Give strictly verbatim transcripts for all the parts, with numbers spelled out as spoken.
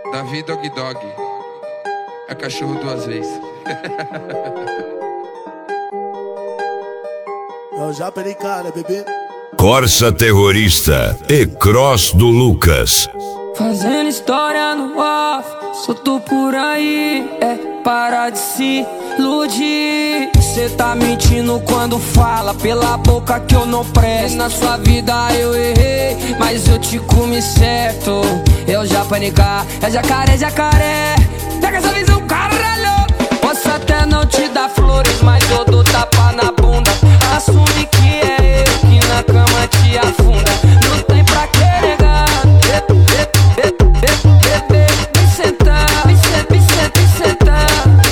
Davi Dog Dog. É cachorro duas vezes. Eu já perei cara, bebê. Corsa Terrorista e Cross do Lucas. Fazendo história no off, solto por aí, é para de se iludir. Cê tá mentindo quando fala pela boca que eu não presto. Na sua vida eu errei, mas eu te comi certo. Eu já panicar, é jacaré, jacaré. Pega essa visão, caralho. Posso até não te dar flores, mas eu dou tapa na bunda. Assume que é eu que na cama te afunda. Não tem pra que negar. Vem sentar, vem sentar, vem sentar, vem sentar.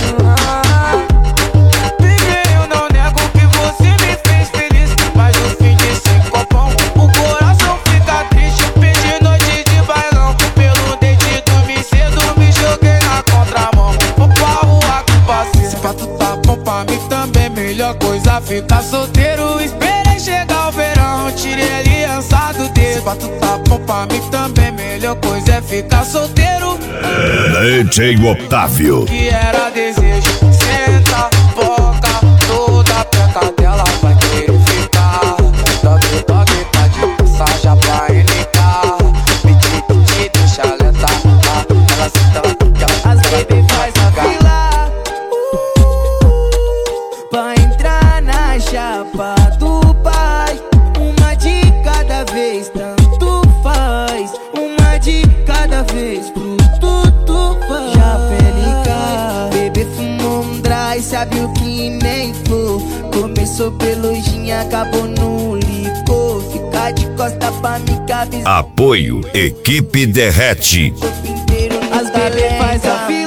Ninguém, eu não nego que você me fez feliz, mas no fim desse copão o coração fica triste. Perdi noite de bailão, pelo dente dormi cedo, me joguei na contramão. Vou pra rua com paciência. Se pra tu tá bom pra mim também, melhor coisa ficar solteiro. Esperei chegar o verão, tirei a aliança do dedo. Se pra tu tá bom pra mim também, melhor coisa é ficar solteiro. D J Otávio. Que era desejo, senta, boca, toda peca dela vai querer ficar. Dog dog tá de passagem pra N K. Pedi, pedi, deixa lenta. Ela senta, ela fica, as baby faz a fila pra entrar na chapa do pai. Uma de cada vez, tanto faz. Uma de cada vez, pro tudo faz. Já pelica, bebê fumou um dry, sabe o que nem flor. Começou pelo gin, acabou no licor. Fica de costa pra me cabeça. Apoio Equipe Derrete. As bebê faz a fila